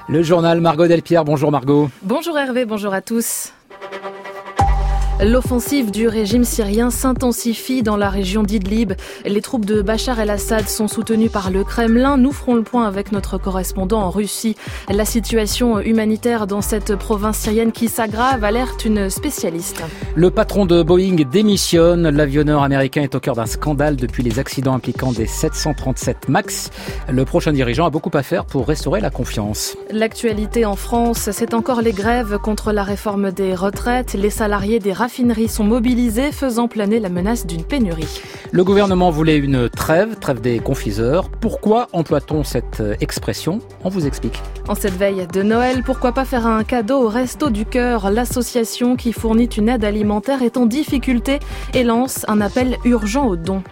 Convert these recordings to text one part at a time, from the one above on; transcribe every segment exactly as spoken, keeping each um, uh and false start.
Le journal Margot Delpierre. Bonjour Margot. Bonjour Hervé, bonjour à tous. L'offensive du régime syrien s'intensifie dans la région d'Idlib. Les troupes de Bachar el-Assad sont soutenues par le Kremlin. Nous ferons le point avec notre correspondant en Russie. La situation humanitaire dans cette province syrienne qui s'aggrave, alerte une spécialiste. Le patron de Boeing démissionne. L'avionneur américain est au cœur d'un scandale depuis les accidents impliquant des sept cent trente-sept MAX. Le prochain dirigeant a beaucoup à faire pour restaurer la confiance. L'actualité en France, c'est encore les grèves contre la réforme des retraites. Les salariés des raffineries sont mobilisés, faisant planer la menace d'une pénurie. Le gouvernement voulait une trêve, trêve des confiseurs. Pourquoi emploie-t-on cette expression ? On vous explique. En cette veille de Noël, pourquoi pas faire un cadeau au Resto du Cœur ? L'association qui fournit une aide alimentaire est en difficulté et lance un appel urgent aux dons.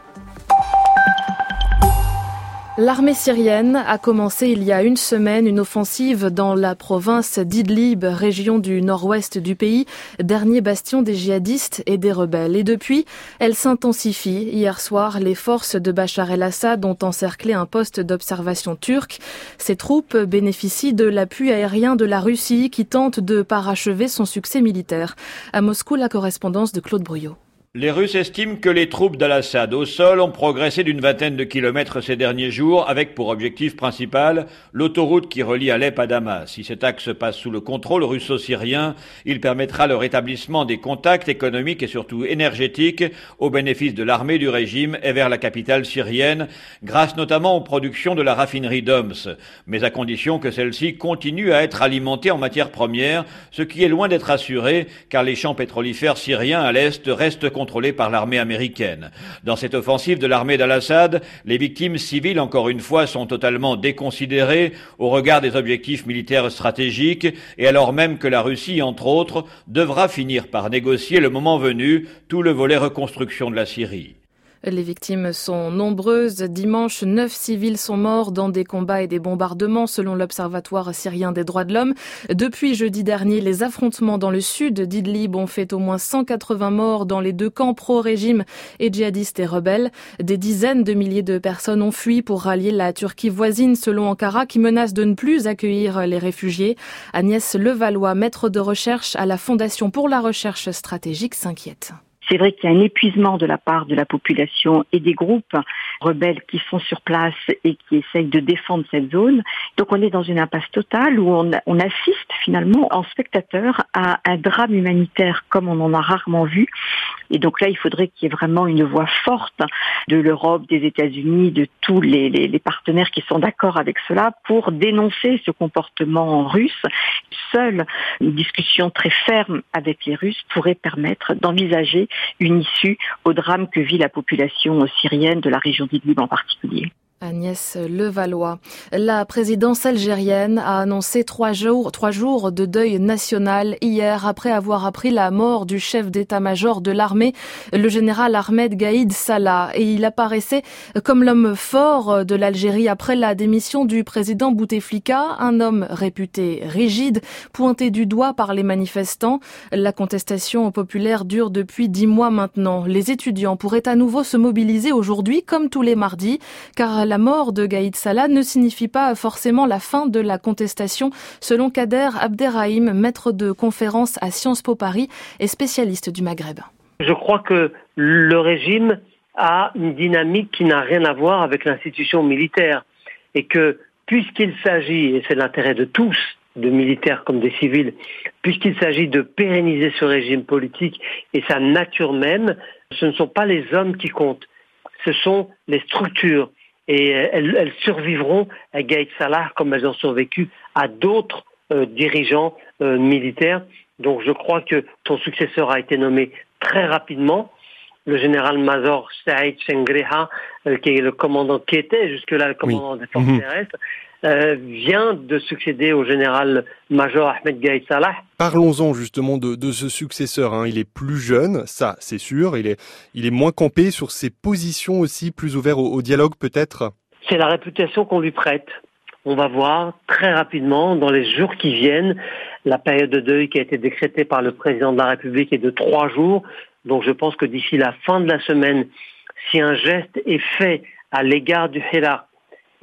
L'armée syrienne a commencé il y a une semaine une offensive dans la province d'Idlib, région du nord-ouest du pays, dernier bastion des djihadistes et des rebelles. Et depuis, elle s'intensifie. Hier soir, les forces de Bachar el-Assad ont encerclé un poste d'observation turc. Ces troupes bénéficient de l'appui aérien de la Russie qui tente de parachever son succès militaire. À Moscou, la correspondance de Claude Brouillot. Les Russes estiment que les troupes d'Al-Assad au sol ont progressé d'une vingtaine de kilomètres ces derniers jours avec pour objectif principal l'autoroute qui relie Alep à Damas. Si cet axe passe sous le contrôle russo-syrien, il permettra le rétablissement des contacts économiques et surtout énergétiques au bénéfice de l'armée du régime et vers la capitale syrienne, grâce notamment aux productions de la raffinerie d'Homs, mais à condition que celle-ci continue à être alimentée en matières premières, ce qui est loin d'être assuré car les champs pétrolifères syriens à l'est restent contrôlés par l'armée américaine. Dans cette offensive de l'armée d'Al-Assad, les victimes civiles, encore une fois, sont totalement déconsidérées au regard des objectifs militaires stratégiques et alors même que la Russie, entre autres, devra finir par négocier le moment venu tout le volet reconstruction de la Syrie. Les victimes sont nombreuses. Dimanche, neuf civils sont morts dans des combats et des bombardements selon l'Observatoire syrien des droits de l'homme. Depuis jeudi dernier, les affrontements dans le sud d'Idlib ont fait au moins cent quatre-vingts morts dans les deux camps pro-régime et djihadistes et rebelles. Des dizaines de milliers de personnes ont fui pour rallier la Turquie voisine selon Ankara qui menace de ne plus accueillir les réfugiés. Agnès Levallois, maître de recherche à la Fondation pour la recherche stratégique, s'inquiète. C'est vrai qu'il y a un épuisement de la part de la population et des groupes rebelles qui sont sur place et qui essayent de défendre cette zone. Donc on est dans une impasse totale où on, on assiste finalement en spectateur à un drame humanitaire comme on en a rarement vu. Et donc là, il faudrait qu'il y ait vraiment une voix forte de l'Europe, des États-Unis, de tous les, les, les partenaires qui sont d'accord avec cela pour dénoncer ce comportement russe. Seule une discussion très ferme avec les Russes pourrait permettre d'envisager une issue au drame que vit la population syrienne de la région d'Idlib en particulier. Agnès Levallois. La présidence algérienne a annoncé trois jours, trois jours de deuil national hier après avoir appris la mort du chef d'état-major de l'armée, le général Ahmed Gaïd Salah. Et il apparaissait comme l'homme fort de l'Algérie après la démission du président Bouteflika, un homme réputé rigide, pointé du doigt par les manifestants. La contestation populaire dure depuis dix mois maintenant. Les étudiants pourraient à nouveau se mobiliser aujourd'hui comme tous les mardis, car la mort de Gaïd Salah ne signifie pas forcément la fin de la contestation, selon Kader Abderrahim, maître de conférence à Sciences Po Paris et spécialiste du Maghreb. Je crois que le régime a une dynamique qui n'a rien à voir avec l'institution militaire et que puisqu'il s'agit, et c'est l'intérêt de tous, de militaires comme des civils, puisqu'il s'agit de pérenniser ce régime politique et sa nature même, ce ne sont pas les hommes qui comptent, ce sont les structures. Et elles, elles survivront à Gaïd Salah comme elles ont survécu à d'autres euh, dirigeants euh, militaires. Donc je crois que son successeur a été nommé très rapidement. Le général-major Saïd Chengreha, euh, qui est le commandant, qui était jusque-là le commandant oui. des forces mmh. terrestres, euh, vient de succéder au général-major Ahmed Gaïd Salah. Parlons-en justement de, de ce successeur. Hein. Il est plus jeune, ça c'est sûr. Il est, il est moins campé sur ses positions aussi, plus ouvert au, au dialogue peut-être. C'est la réputation qu'on lui prête. On va voir très rapidement, dans les jours qui viennent, la période de deuil qui a été décrétée par le président de la République est de trois jours. Donc je pense que d'ici la fin de la semaine, si un geste est fait à l'égard du Hira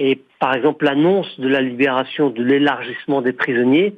Et par exemple, l'annonce de la libération, de l'élargissement des prisonniers,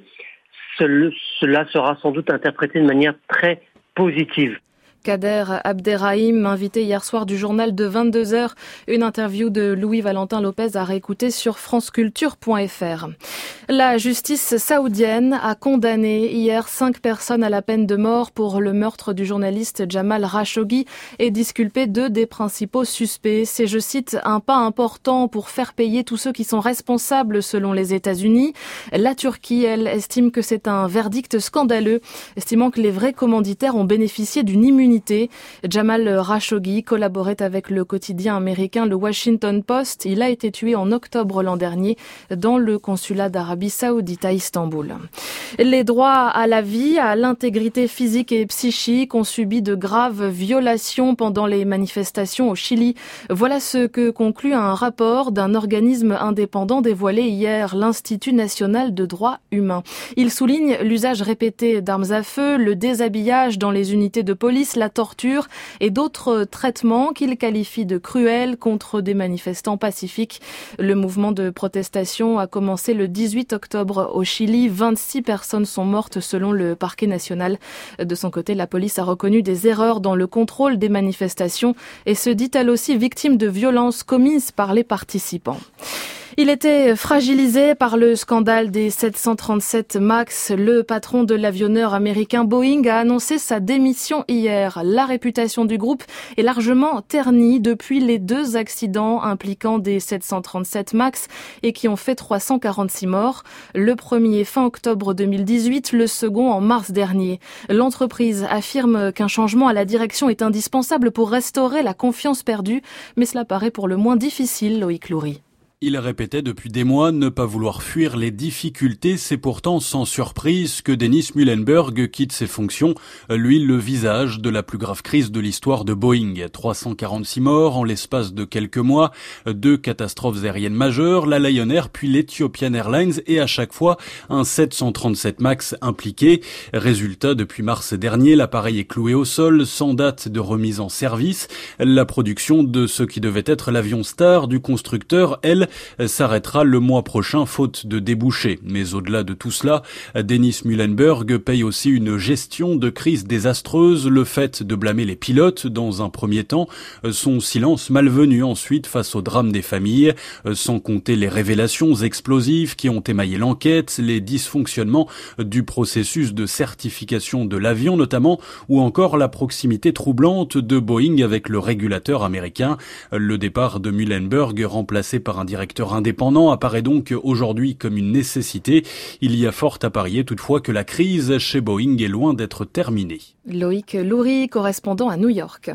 cela sera sans doute interprété de manière très positive. Kader Abderrahim, invité hier soir du journal de vingt-deux heures. Une interview de Louis-Valentin Lopez à réécouter sur franceculture point f r. La justice saoudienne a condamné hier cinq personnes à la peine de mort pour le meurtre du journaliste Jamal Khashoggi et disculpé deux des principaux suspects. C'est, je cite, un pas important pour faire payer tous ceux qui sont responsables selon les États-Unis. La Turquie, elle, estime que c'est un verdict scandaleux, estimant que les vrais commanditaires ont bénéficié d'une immunité. Jamal Khashoggi collaborait avec le quotidien américain le Washington Post. Il a été tué en octobre l'an dernier dans le consulat d'Arabie Saoudite à Istanbul. Les droits à la vie, à l'intégrité physique et psychique ont subi de graves violations pendant les manifestations au Chili. Voilà ce que conclut un rapport d'un organisme indépendant dévoilé hier, l'Institut national de droits humains. Il souligne l'usage répété d'armes à feu, le déshabillage dans les unités de police, la torture et d'autres traitements qu'il qualifie de cruels contre des manifestants pacifiques. Le mouvement de protestation a commencé le dix-huit octobre au Chili. vingt-six personnes sont mortes selon le parquet national. De son côté, la police a reconnu des erreurs dans le contrôle des manifestations et se dit elle aussi victime de violences commises par les participants. Il était fragilisé par le scandale des sept cent trente-sept MAX. Le patron de l'avionneur américain Boeing a annoncé sa démission hier. La réputation du groupe est largement ternie depuis les deux accidents impliquant des sept cent trente-sept MAX et qui ont fait trois cent quarante-six morts. Le premier fin octobre deux mille dix-huit, le second en mars dernier. L'entreprise affirme qu'un changement à la direction est indispensable pour restaurer la confiance perdue, mais cela paraît pour le moins difficile, Loïc Loury. Il répétait depuis des mois ne pas vouloir fuir les difficultés. C'est pourtant sans surprise que Dennis Muilenburg quitte ses fonctions, lui le visage de la plus grave crise de l'histoire de Boeing. trois cent quarante-six morts en l'espace de quelques mois, deux catastrophes aériennes majeures, la Lion Air puis l'Ethiopian Airlines et à chaque fois un sept cent trente-sept MAX impliqué. Résultat, depuis mars dernier, l'appareil est cloué au sol sans date de remise en service. La production de ce qui devait être l'avion star du constructeur, elle, s'arrêtera le mois prochain faute de débouchés. Mais au-delà de tout cela, Dennis Muilenburg paye aussi une gestion de crise désastreuse, le fait de blâmer les pilotes dans un premier temps, son silence malvenu ensuite face au drame des familles, sans compter les révélations explosives qui ont émaillé l'enquête, les dysfonctionnements du processus de certification de l'avion notamment, ou encore la proximité troublante de Boeing avec le régulateur américain. Le départ de Muilenburg, remplacé par un directeur indépendant, apparaît donc aujourd'hui comme une nécessité. Il y a fort à parier toutefois que la crise chez Boeing est loin d'être terminée. Loïc Loury, correspondant à New York.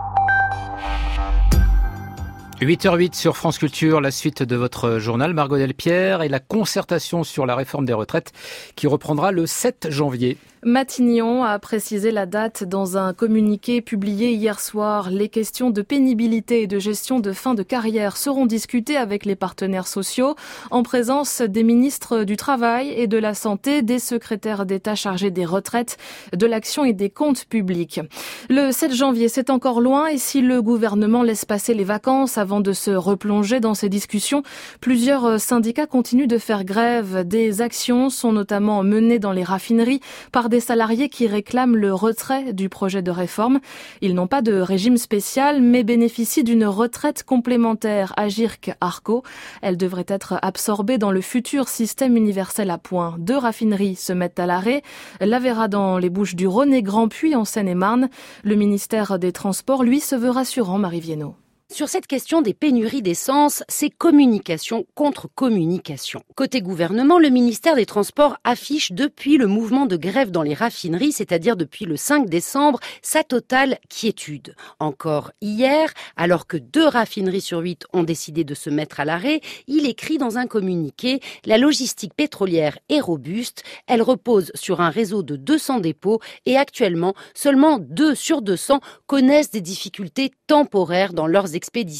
huit heures huit sur France Culture, la suite de votre journal, Margot Delpierre, et la concertation sur la réforme des retraites qui reprendra le sept janvier. Matignon a précisé la date dans un communiqué publié hier soir. Les questions de pénibilité et de gestion de fin de carrière seront discutées avec les partenaires sociaux en présence des ministres du Travail et de la Santé, des secrétaires d'État chargés des retraites, de l'action et des comptes publics. Le sept janvier, c'est encore loin et si le gouvernement laisse passer les vacances avant de se replonger dans ces discussions, plusieurs syndicats continuent de faire grève. Des actions sont notamment menées dans les raffineries par des salariés qui réclament le retrait du projet de réforme. Ils n'ont pas de régime spécial, mais bénéficient d'une retraite complémentaire à Agirc-Arrco. Elle devrait être absorbée dans le futur système universel à points. Deux raffineries se mettent à l'arrêt, Lavera dans les Bouches-du-Rhône et Grandpuits en Seine-et-Marne. Le ministère des Transports, lui, se veut rassurant, Marie Viennot. Sur cette question des pénuries d'essence, c'est communication contre communication. Côté gouvernement, le ministère des Transports affiche depuis le mouvement de grève dans les raffineries, c'est-à-dire depuis le cinq décembre, sa totale quiétude. Encore hier, alors que deux raffineries sur huit ont décidé de se mettre à l'arrêt, il écrit dans un communiqué « La logistique pétrolière est robuste, elle repose sur un réseau de deux cents dépôts et actuellement, seulement deux sur deux cents connaissent des difficultés temporaires dans leurs expéditions.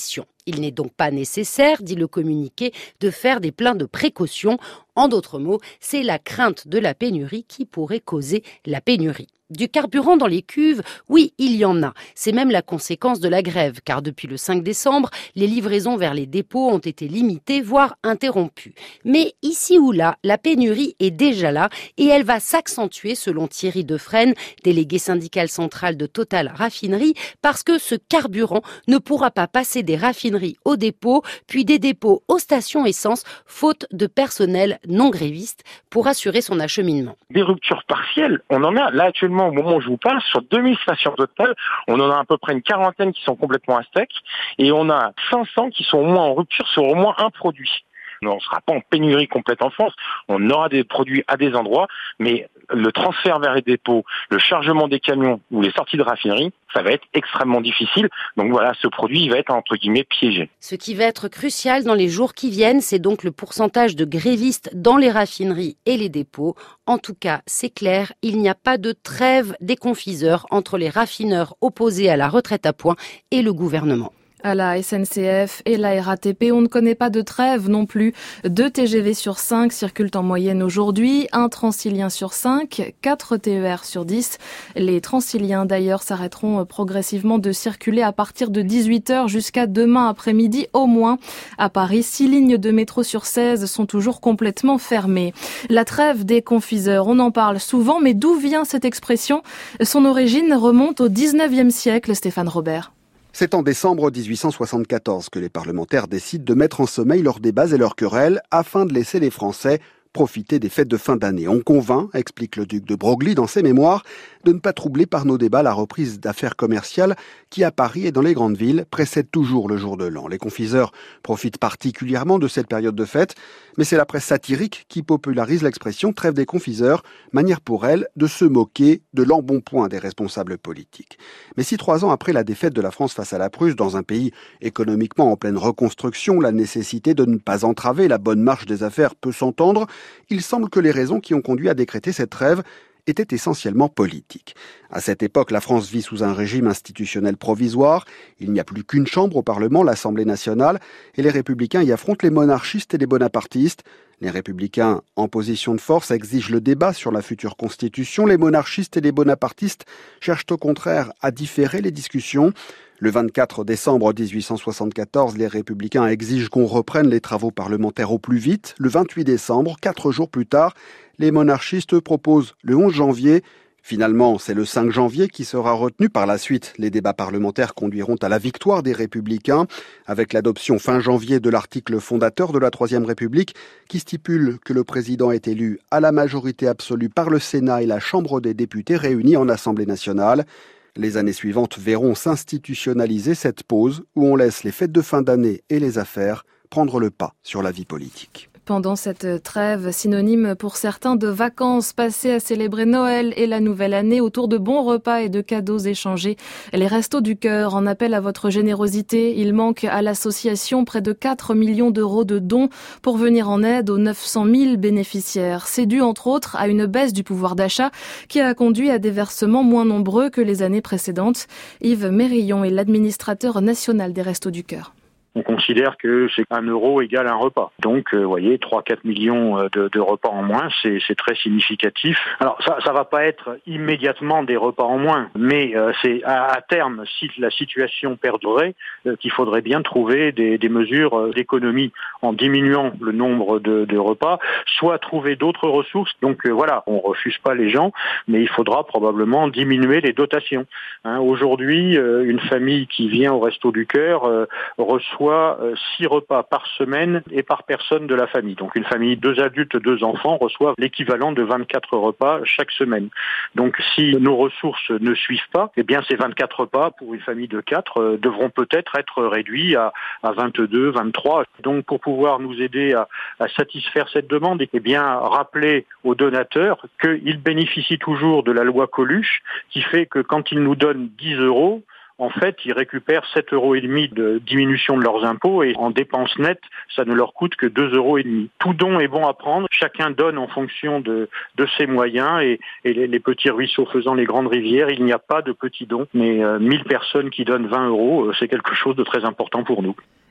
Il n'est donc pas nécessaire, dit le communiqué, de faire des pleins de précaution. En d'autres mots, c'est la crainte de la pénurie qui pourrait causer la pénurie. Du carburant dans les cuves, oui, il y en a. C'est même la conséquence de la grève, car depuis le cinq décembre, les livraisons vers les dépôts ont été limitées, voire interrompues. Mais ici ou là, la pénurie est déjà là et elle va s'accentuer, selon Thierry Defresne, délégué syndical central de Total Raffinerie, parce que ce carburant ne pourra pas passer des raffineries aux dépôts, puis des dépôts aux stations essence, faute de personnel non gréviste pour assurer son acheminement. Des ruptures partielles, on en a. Là, actuellement, au moment où je vous parle, sur deux mille stations Total, on en a à peu près une quarantaine qui sont complètement à sec et on a cinq cents qui sont au moins en rupture sur au moins un produit. On ne sera pas en pénurie complète en France, on aura des produits à des endroits, mais le transfert vers les dépôts, le chargement des camions ou les sorties de raffinerie, ça va être extrêmement difficile. Donc voilà, ce produit il va être entre guillemets piégé. Ce qui va être crucial dans les jours qui viennent, c'est donc le pourcentage de grévistes dans les raffineries et les dépôts. En tout cas, c'est clair, il n'y a pas de trêve des confiseurs entre les raffineurs opposés à la retraite à points et le gouvernement. À la S N C F et la R A T P, on ne connaît pas de trêve non plus. Deux T G V sur cinq circulent en moyenne aujourd'hui, un Transilien sur cinq, quatre T E R sur dix. Les Transiliens d'ailleurs s'arrêteront progressivement de circuler à partir de dix-huit heures jusqu'à demain après-midi au moins. À Paris, six lignes de métro sur seize sont toujours complètement fermées. La trêve des confiseurs, on en parle souvent, mais d'où vient cette expression ? Son origine remonte au dix-neuvième siècle, Stéphane Robert. C'est en décembre dix-huit cent soixante-quatorze que les parlementaires décident de mettre en sommeil leurs débats et leurs querelles afin de laisser les Français profiter des fêtes de fin d'année. On convainc, explique le duc de Broglie dans ses mémoires, de ne pas troubler par nos débats la reprise d'affaires commerciales qui, à Paris et dans les grandes villes, précède toujours le jour de l'an. Les confiseurs profitent particulièrement de cette période de fête, mais c'est la presse satirique qui popularise l'expression « trêve des confiseurs », manière pour elle de se moquer de l'embonpoint des responsables politiques. Mais si trois ans après la défaite de la France face à la Prusse, dans un pays économiquement en pleine reconstruction, la nécessité de ne pas entraver la bonne marche des affaires peut s'entendre, il semble que les raisons qui ont conduit à décréter cette trêve étaient essentiellement politiques. À cette époque, la France vit sous un régime institutionnel provisoire. Il n'y a plus qu'une chambre au Parlement, l'Assemblée nationale, et les républicains y affrontent les monarchistes et les bonapartistes. Les républicains, en position de force, exigent le débat sur la future constitution. Les monarchistes et les bonapartistes cherchent au contraire à différer les discussions. Le vingt-quatre décembre dix-huit cent soixante-quatorze, les Républicains exigent qu'on reprenne les travaux parlementaires au plus vite. Le vingt-huit décembre, quatre jours plus tard, les monarchistes proposent le onze janvier. Finalement, c'est le cinq janvier qui sera retenu. Par la suite, les débats parlementaires conduiront à la victoire des Républicains, avec l'adoption fin janvier de l'article fondateur de la Troisième République, qui stipule que le président est élu à la majorité absolue par le Sénat et la Chambre des députés réunis en Assemblée nationale. Les années suivantes verront s'institutionnaliser cette pause où on laisse les fêtes de fin d'année et les affaires prendre le pas sur la vie politique. Pendant cette trêve, synonyme pour certains de vacances passées à célébrer Noël et la nouvelle année autour de bons repas et de cadeaux échangés, les Restos du Cœur en appellent à votre générosité. Il manque à l'association près de quatre millions d'euros de dons pour venir en aide aux neuf cent mille bénéficiaires. C'est dû entre autres à une baisse du pouvoir d'achat qui a conduit à des versements moins nombreux que les années précédentes. Yves Mérillon est l'administrateur national des Restos du Cœur. On considère que c'est un euro égale un repas. Donc, vous euh, voyez, trois à quatre millions de, de repas en moins, c'est, c'est très significatif. Alors, ça ça va pas être immédiatement des repas en moins, mais euh, c'est à, à terme, si la situation perdurait, euh, qu'il faudrait bien trouver des, des mesures d'économie en diminuant le nombre de, de repas, soit trouver d'autres ressources. Donc, euh, voilà, on refuse pas les gens, mais il faudra probablement diminuer les dotations. Hein, aujourd'hui, euh, une famille qui vient au Resto du Cœur euh, reçoit six repas par semaine et par personne de la famille. Donc une famille, deux adultes, deux enfants reçoivent l'équivalent de vingt-quatre repas chaque semaine. Donc si nos ressources ne suivent pas, eh bien ces vingt-quatre repas pour une famille de quatre euh, devront peut-être être réduits à, à vingt-deux, vingt-trois. Donc pour pouvoir nous aider à, à satisfaire cette demande, eh bien rappeler aux donateurs qu'ils bénéficient toujours de la loi Coluche qui fait que quand ils nous donnent dix euros, en fait, ils récupèrent sept euros et demi de diminution de leurs impôts et en dépenses nettes, ça ne leur coûte que deux euros et demi. Tout don est bon à prendre. Chacun donne en fonction de, de ses moyens et, et les, les petits ruisseaux faisant les grandes rivières, il n'y a pas de petits dons. Mais euh, mille personnes qui donnent vingt euros, euh, c'est quelque chose de très important pour nous.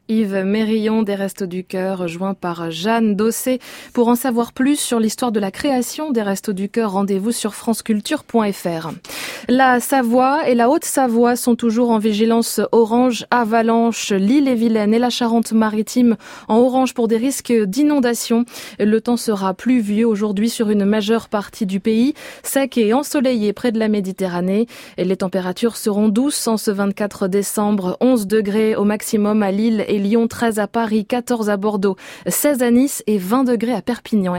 Yves Mérillon des Restos du Cœur, joint par Jeanne Dossé. Pour en savoir plus sur l'histoire de la création des Restos du Cœur, rendez-vous sur franceculture point f r. La Savoie et la Haute-Savoie sont toujours en vigilance orange avalanche. L'Île-et-Vilaine et la Charente-Maritime en orange pour des risques d'inondation. Le temps sera pluvieux aujourd'hui sur une majeure partie du pays, sec et ensoleillé près de la Méditerranée. Et les températures seront douces en ce vingt-quatre décembre, onze degrés au maximum à Lille et Lyon, treize à Paris, quatorze à Bordeaux, seize à Nice et vingt degrés à Perpignan.